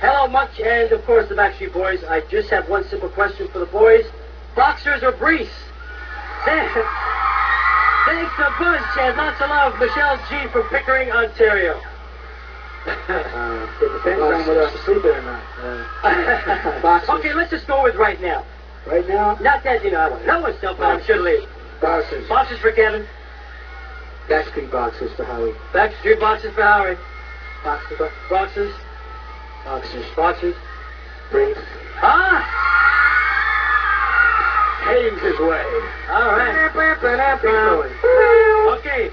Hello, Much, and of course the Backstreet Boys. I just have one simple question for the boys. Boxers or briefs? Thanks a bunch, and lots of love. Michelle G. from Pickering, Ontario. It depends on whether I'm sleeping or not. Boxers. Okay, let's just go with right now. Right now? Not that, no one's still fine. Should leave. Boxers. Boxers for Kevin. Backstreet Boxers for Howie. Backstreet Boxers for Howard. Boxers. Boxers. Boxers. Boxers. Briefs. Ah! Heading his way. All right. Keep going. Okay.